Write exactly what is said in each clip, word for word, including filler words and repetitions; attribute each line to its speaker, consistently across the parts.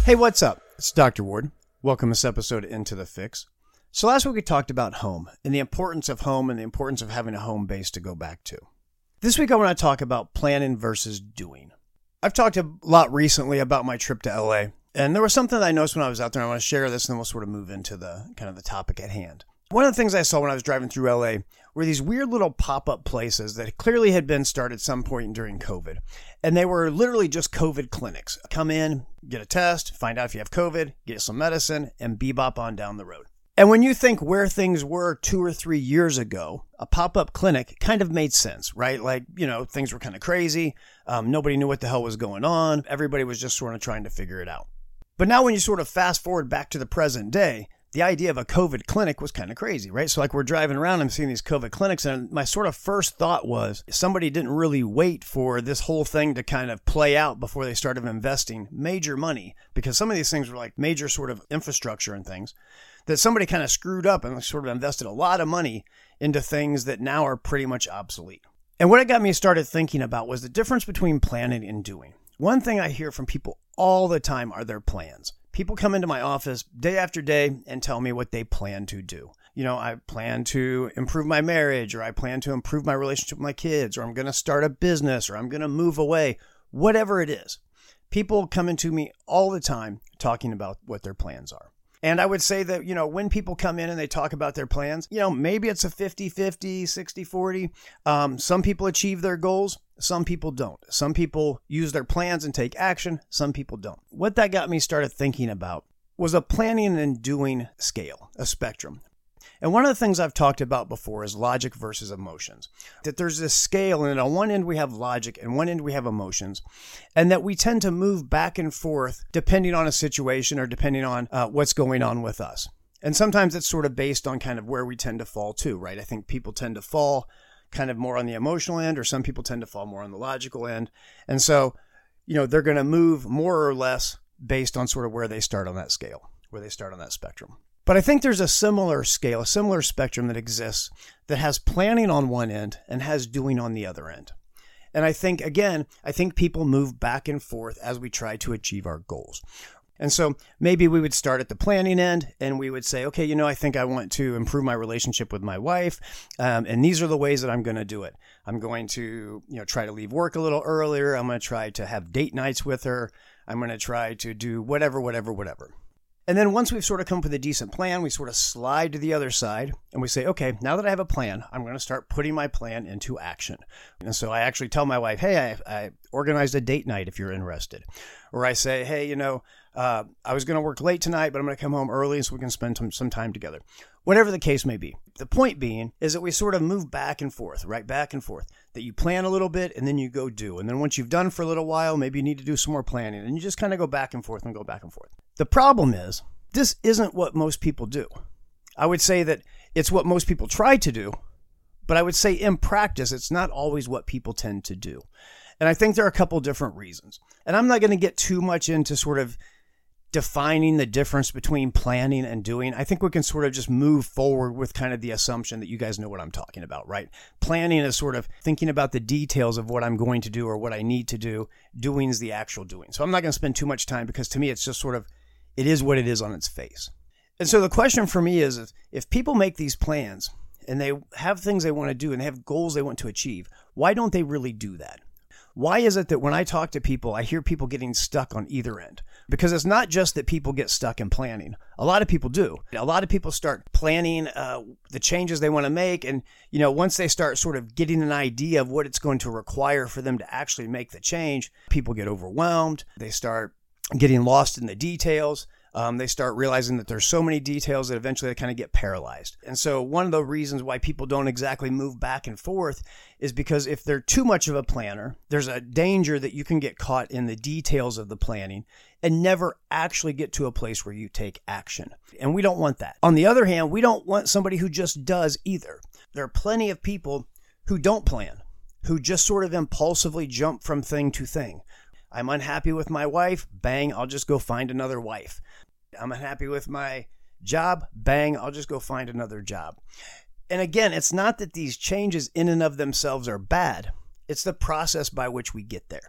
Speaker 1: Hey, what's up? It's Doctor Ward. Welcome this episode Into the Fix. So last week we talked about home and the importance of home and the importance of having a home base to go back to. This week I want to talk about planning versus doing. I've talked a lot recently about my trip to L A, and there was something that I noticed when I was out there. I want to share this and then we'll sort of move into the kind of the topic at hand. One of the things I saw when I was driving through L A were these weird little pop-up places that clearly had been started some point during COVID. And they were literally just COVID clinics. Come in, get a test, find out if you have COVID, get some medicine, and bebop on down the road. And when you think where things were two or three years ago, a pop-up clinic kind of made sense, right? Like, you know, things were kind of crazy. Um, nobody knew what the hell was going on. Everybody was just sort of trying to figure it out. But now when you sort of fast forward back to the present day, the idea of a COVID clinic was kind of crazy, right? So like we're driving around and seeing these COVID clinics, and my sort of first thought was somebody didn't really wait for this whole thing to kind of play out before they started investing major money, because some of these things were like major sort of infrastructure and things that somebody kind of screwed up and sort of invested a lot of money into things that now are pretty much obsolete. And what it got me started thinking about was the difference between planning and doing. One thing I hear from people all the time are their plans. People come into my office day after day and tell me what they plan to do. You know, I plan to improve my marriage, or I plan to improve my relationship with my kids, or I'm going to start a business, or I'm going to move away, whatever it is. People come into me all the time talking about what their plans are. And I would say that, you know, when people come in and they talk about their plans, you know, maybe it's a fifty-fifty, sixty-forty. Um, some people achieve their goals. Some people don't. Some people use their plans and take action. Some people don't. What that got me started thinking about was a planning and doing scale, a spectrum. And one of the things I've talked about before is logic versus emotions. That there's this scale, and on one end we have logic, and one end we have emotions, and that we tend to move back and forth depending on a situation or depending on uh, what's going on with us. And sometimes it's sort of based on kind of where we tend to fall too, right? I think people tend to fall kind of more on the emotional end, or some people tend to fall more on the logical end. And so, you know, they're going to move more or less based on sort of where they start on that scale, where they start on that spectrum. But I think there's a similar scale, a similar spectrum that exists that has planning on one end and has doing on the other end. And I think, again, I think people move back and forth as we try to achieve our goals. And so maybe we would start at the planning end and we would say, okay, you know, I think I want to improve my relationship with my wife. Um, and these are the ways that I'm going to do it. I'm going to, you know, try to leave work a little earlier. I'm going to try to have date nights with her. I'm going to try to do whatever, whatever, whatever. And then once we've sort of come up with a decent plan, we sort of slide to the other side and we say, okay, now that I have a plan, I'm going to start putting my plan into action. And so I actually tell my wife, hey, I, I organized a date night if you're interested. Or I say, hey, you know, uh, I was going to work late tonight, but I'm going to come home early so we can spend some, some time together. Whatever the case may be. The point being is that we sort of move back and forth, right? Back and forth. That you plan a little bit and then you go do. And then once you've done for a little while, maybe you need to do some more planning. And you just kind of go back and forth and go back and forth. The problem is, this isn't what most people do. I would say that it's what most people try to do, but I would say in practice, it's not always what people tend to do. And I think there are a couple different reasons. And I'm not going to get too much into sort of defining the difference between planning and doing. I think we can sort of just move forward with kind of the assumption that you guys know what I'm talking about, right? Planning is sort of thinking about the details of what I'm going to do or what I need to do. Doing is the actual doing. So I'm not going to spend too much time because to me, it's just sort of, it is what it is on its face. And so the question for me is, if, if people make these plans and they have things they want to do and they have goals they want to achieve, why don't they really do that? Why is it that when I talk to people, I hear people getting stuck on either end? Because it's not just that people get stuck in planning. A lot of people do. A lot of people start planning uh, the changes they want to make. And, you know, once they start sort of getting an idea of what it's going to require for them to actually make the change, people get overwhelmed. They start getting lost in the details. Um, they start realizing that there's so many details that eventually they kind of get paralyzed. And so one of the reasons why people don't exactly move back and forth is because if they're too much of a planner, there's a danger that you can get caught in the details of the planning and never actually get to a place where you take action. And we don't want that. On the other hand, we don't want somebody who just does either. There are plenty of people who don't plan, who just sort of impulsively jump from thing to thing. I'm unhappy with my wife. Bang, I'll just go find another wife. I'm unhappy with my job. Bang, I'll just go find another job. And again, it's not that these changes in and of themselves are bad. It's the process by which we get there.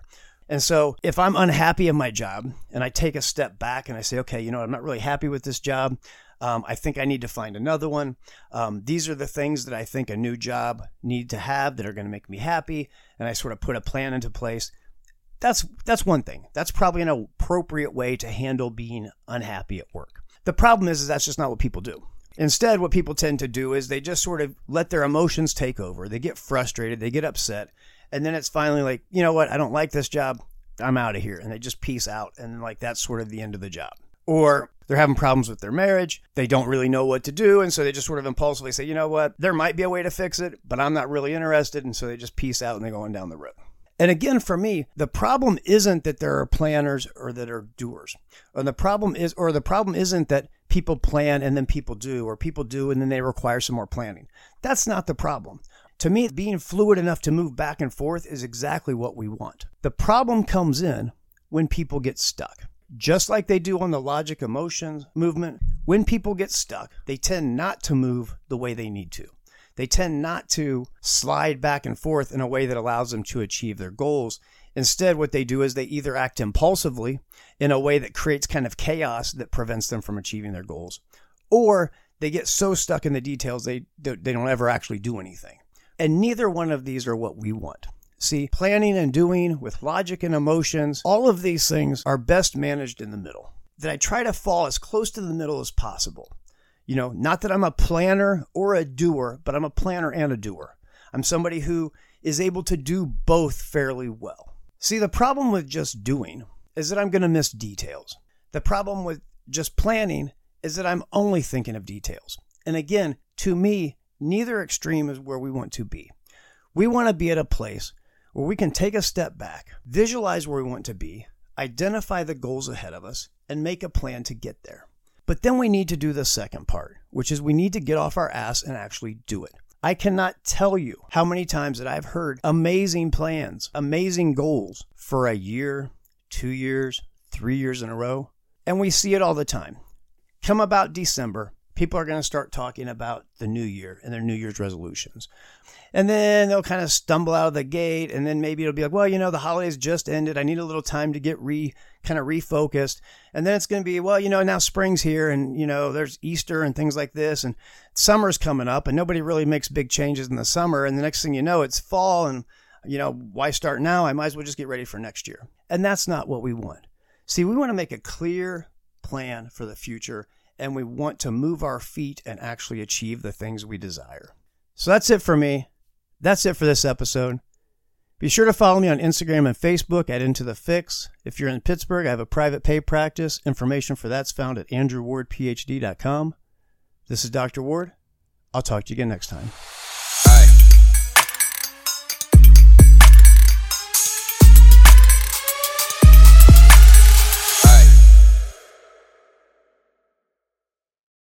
Speaker 1: And so if I'm unhappy in my job and I take a step back and I say, okay, you know, I'm not really happy with this job. Um, I think I need to find another one. Um, these are the things that I think a new job need to have that are going to make me happy. And I sort of put a plan into place. That's, that's one thing. That's probably an appropriate way to handle being unhappy at work. The problem is, is that's just not what people do. Instead, what people tend to do is they just sort of let their emotions take over. They get frustrated, they get upset, and then it's finally like, you know what, I don't like this job, I'm out of here. And they just peace out, and like that's sort of the end of the job. Or they're having problems with their marriage, they don't really know what to do, and so they just sort of impulsively say, you know what, there might be a way to fix it, but I'm not really interested, and so they just peace out and they go on down the road. And again, for me, the problem isn't that there are planners or that are doers. Or the problem is, or the problem isn't that people plan and then people do, or people do and then they require some more planning. That's not the problem. To me, being fluid enough to move back and forth is exactly what we want. The problem comes in when people get stuck. Just like they do on the logic emotions movement, when people get stuck, they tend not to move the way they need to. They tend not to slide back and forth in a way that allows them to achieve their goals. Instead, what they do is they either act impulsively in a way that creates kind of chaos that prevents them from achieving their goals, or they get so stuck in the details they, they don't ever actually do anything. And neither one of these are what we want. See, planning and doing with logic and emotions, all of these things are best managed in the middle. That I try to fall as close to the middle as possible. You know, not that I'm a planner or a doer, but I'm a planner and a doer. I'm somebody who is able to do both fairly well. See, the problem with just doing is that I'm going to miss details. The problem with just planning is that I'm only thinking of details. And again, to me, neither extreme is where we want to be. We want to be at a place where we can take a step back, visualize where we want to be, identify the goals ahead of us, and make a plan to get there. But then we need to do the second part, which is we need to get off our ass and actually do it. I cannot tell you how many times that I've heard amazing plans, amazing goals for a year, two years, three years in a row. And we see it all the time. Come about December, people are going to start talking about the new year and their New Year's resolutions. And then they'll kind of stumble out of the gate, and then maybe it'll be like, well, you know, the holidays just ended. I need a little time to get re kind of refocused. And then it's going to be, well, you know, now spring's here, and, you know, there's Easter and things like this, and summer's coming up, and nobody really makes big changes in the summer. And the next thing you know, it's fall, and, you know, why start now? I might as well just get ready for next year. And that's not what we want. See, we want to make a clear plan for the future, and we want to move our feet and actually achieve the things we desire. So that's it for me. That's it for this episode. Be sure to follow me on Instagram and Facebook at Into the Fix. If you're in Pittsburgh, I have a private pay practice. Information for that's found at andrew ward p h d dot com. This is Doctor Ward. I'll talk to you again next time.